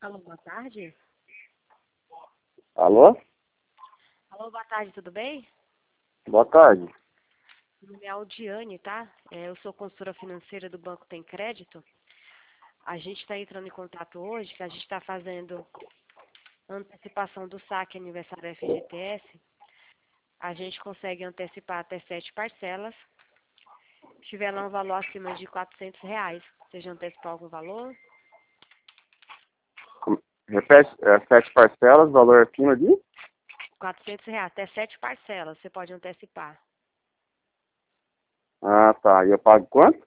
Alô, boa tarde. Alô? Alô, boa tarde, tudo bem? Boa tarde. Meu nome é Aldiane, tá? Eu sou consultora financeira do Banco Tem Crédito. A gente está entrando em contato hoje, que a gente está fazendo antecipação do saque aniversário FGTS. A gente consegue antecipar até 7 parcelas. Se tiver lá um valor acima de R$ 400, você já antecipou algum valor? Repete, 7 parcelas, valor acima de? R$ 400, até 7 parcelas, você pode antecipar. Ah, tá. E eu pago quanto?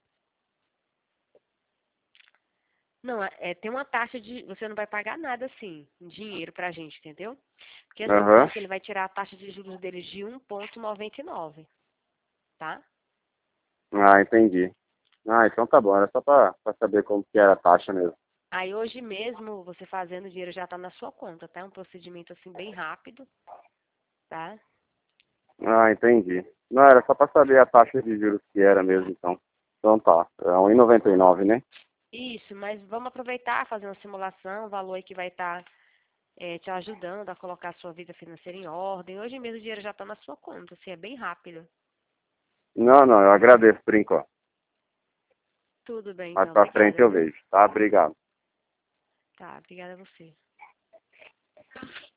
Não, tem uma taxa de... Você não vai pagar nada, assim, em dinheiro pra gente, entendeu? Porque, assim, o Aham. banco ele vai tirar a taxa de juros deles de 1,99, tá? Ah, entendi. Ah, então tá bom. Era só pra saber como que era a taxa mesmo. Aí, hoje mesmo, você fazendo, o dinheiro já tá na sua conta, tá? É um procedimento, assim, bem rápido, tá? Ah, entendi. Não, era só pra saber a taxa de juros que era mesmo, então. Então tá. É 1,99, né? Isso, mas vamos aproveitar, fazer uma simulação, o valor aí que vai estar te ajudando a colocar a sua vida financeira em ordem. Hoje mesmo o dinheiro já tá na sua conta, assim, é bem rápido. Não, não. Eu agradeço por enquanto. Tudo bem, Mais então. pra frente Obrigada, eu viu? vejo. Tá? Obrigado. Tá, obrigada a você.